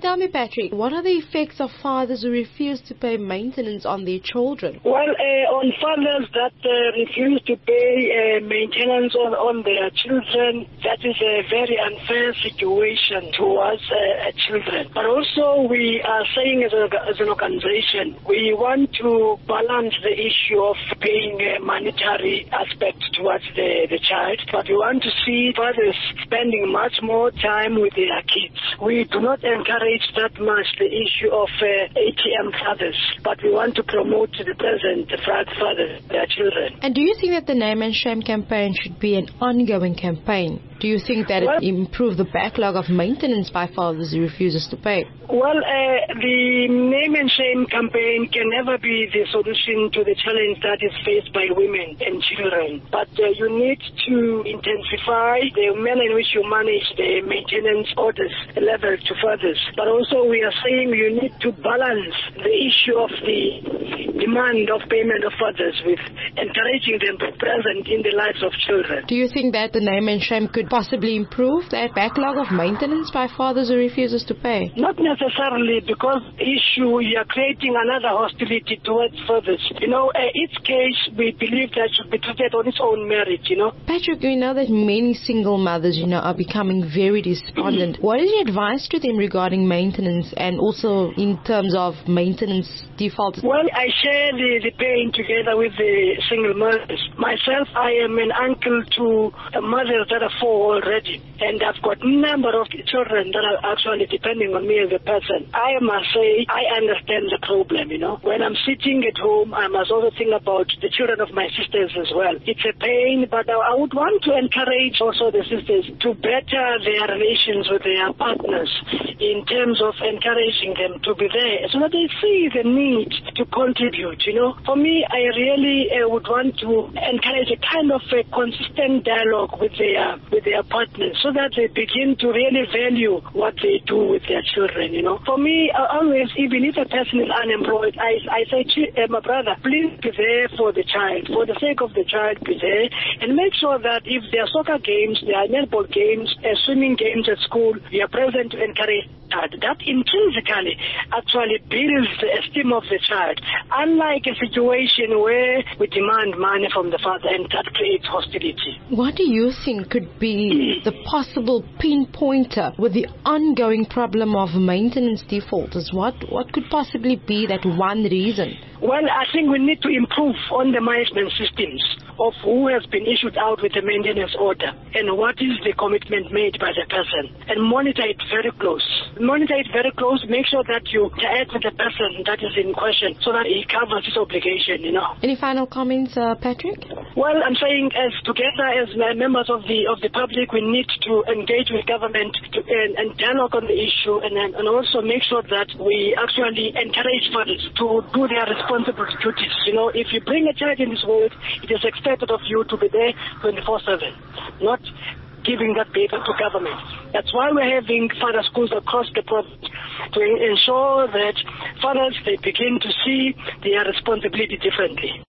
Tell me, Patrick, what are the effects of fathers who refuse to pay maintenance on their children? Well, on fathers that refuse to pay maintenance on their children, that is a very unfair situation towards children. But also we are saying as an organization, we want to balance the issue of paying a monetary aspect towards the child, but we want to see fathers spending much more time with their kids. We do not encourage that much the issue of ATM fathers, but we want to promote the present fathers, their children. And do you think that the Name and Shame campaign should be an ongoing campaign? Do you think that it improves the backlog of maintenance by fathers who refuses to pay? Well, the Name and Shame campaign can never be the solution to the challenge that is faced by women and children. But you need to intensify the manner in which you manage the maintenance orders level to fathers. But also we are saying you need to balance the issue of the demand of payment of fathers with encouraging them to be present in the lives of children. Do you think that the Name and Shame could possibly improve that backlog of maintenance by fathers who refuses to pay? Not necessarily, because issue you are creating another hostility towards fathers. Each case we believe that should be treated on its own merit, Patrick, we know that many single mothers, are becoming very despondent. What is your advice to them regarding maintenance and also in terms of maintenance default? Well, I share the pain together with the single mothers. Myself, I am an uncle to mothers that are 4 already, and I've got a number of children that are actually depending on me as a person. I must say, I understand the problem, When I'm sitting at home, I must also think about the children of my sisters as well. It's a pain, but I would want to encourage also the sisters to better their relations with their partners in terms of encouraging them to be there so that they see the need to contribute, For me, I really would want to encourage a kind of a consistent dialogue with their partners so that they begin to really value what they do with their children, For me, always, even if a person is unemployed, I say to my brother, please be there for the child. For the sake of the child, be there and make sure that if there are soccer games, there are netball games, swimming games at school, you are present to encourage that intrinsically actually builds the esteem of the child, unlike a situation where we demand money from the father and that creates hostility. What do you think could be the possible pinpointer with the ongoing problem of maintenance defaulters? What could possibly be that one reason? Well, I think we need to improve on the management systems of who has been issued out with the maintenance order and what is the commitment made by the person, and monitor it very close. Monitor it very close, make sure that you interact with the person that is in question so that he covers his obligation, Any final comments, Patrick? Well, I'm saying as together as members of the public, we need to engage with government and dialogue on the issue and also make sure that we actually encourage fathers to do their responsible duties. If you bring a child in this world, it is expected of you to be there 24/7, not giving that baby to government. That's why we're having father schools across the province to ensure that fathers, they begin to see their responsibility differently.